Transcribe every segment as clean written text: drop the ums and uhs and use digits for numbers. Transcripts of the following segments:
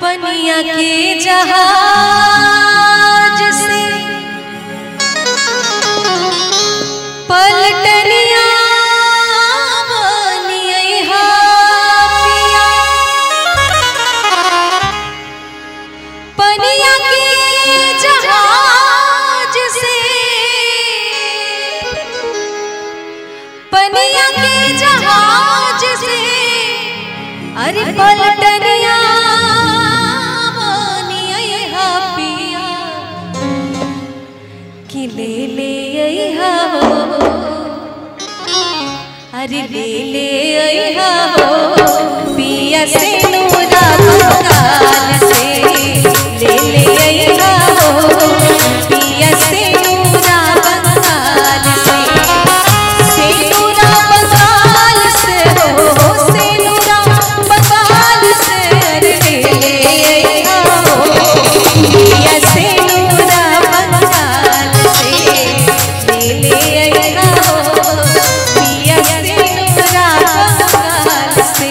पनिया के जहाज से पलटनिया बनिया पिया। पनिया के जहाज से पनिया के जहाज से अरे पलटनिया बनिया पिया कि ले ले अइहा हो। अरे ले ले अइहा हो पिया से नूरा बंगाल से। ले ले अइहा हो पिया से नूरा बंगाल से। से नूरा बंगाल से हो से नूरा बंगाल से। अरे ले ले अइहा हो पिया से नूरा बंगाल से। ले ले अइहा हो पिया से नूरा बंगाल से।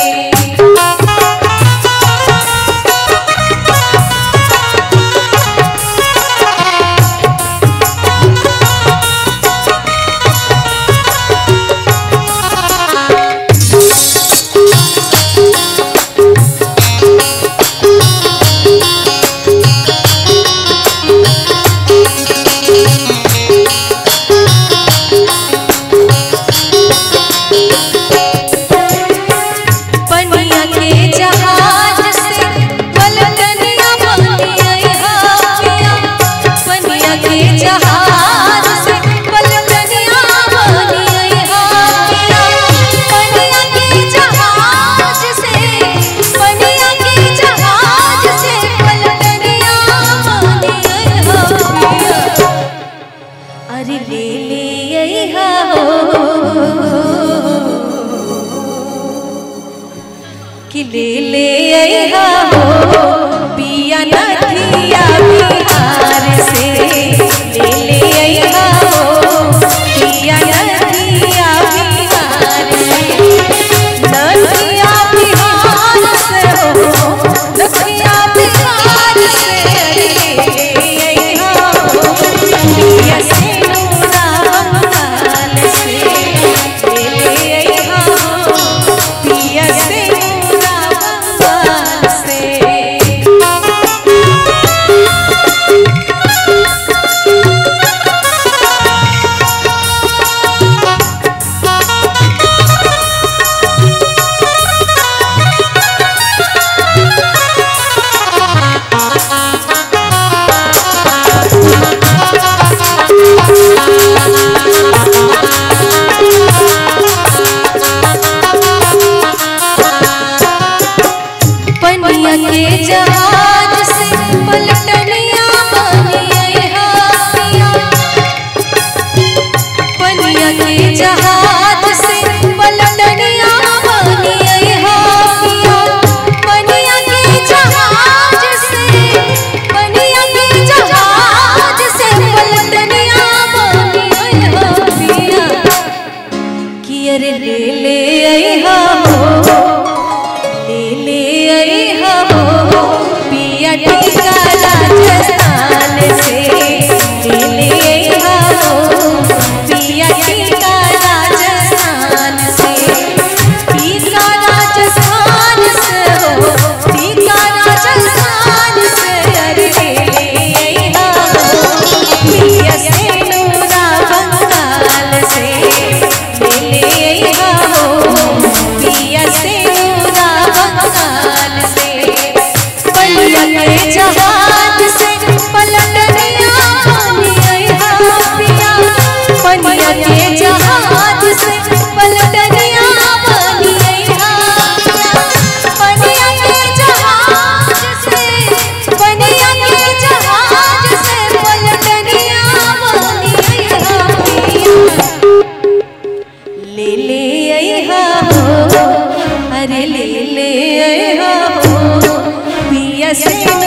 पनिया के जहाज से पलटनिया बनिया पिया। पनिया के जहाज से पलटनिया बनिया पिया। पनिया के जहाज से पनिया के जहाज से पलटनिया बनिया पिया। अरे ले ले अइहा हो कि ले ले अइहा हो पिया नथिया बिहार से। ले ले अइहा हो पिया नथिया बिहार से। नथिया बिहार से हो नथिया बिहार से। अरे ले ले अइहा हो पिया से नूरा बंगाल से। ले ले अइहा हो पिया से नूरा बंगाल से। पनिया के जहाज से पलटनिया बनिया पिया। पनिया के जहाज से पलटनिया बनिया पिया। पनिया के जहाज से पनिया के जहाज से पलटनिया बनिया पिया कि अरे ले ले अइहा हो ले ले अइहा हो पिया टीका राजस्थान से। ले ले अइहा हो पिया टीका राजस्थान से। टीका राजस्थान से हो टीका राजस्थान से। अरे ले ले अइहा हो पिया से नूरा बंगाल से। ले ले अइहा हो पिया से नूरा बंगाल से। पनिया के जहाज से पलटनिया बनिया पिया। पनिया के जहाज से पलटनिया बनिया पिया। पनिया के जहाज से पनिया के जहाज से पलटनिया बनिया पिया। ले ले अइहा हो अरे ले ले अइहा हो पिया से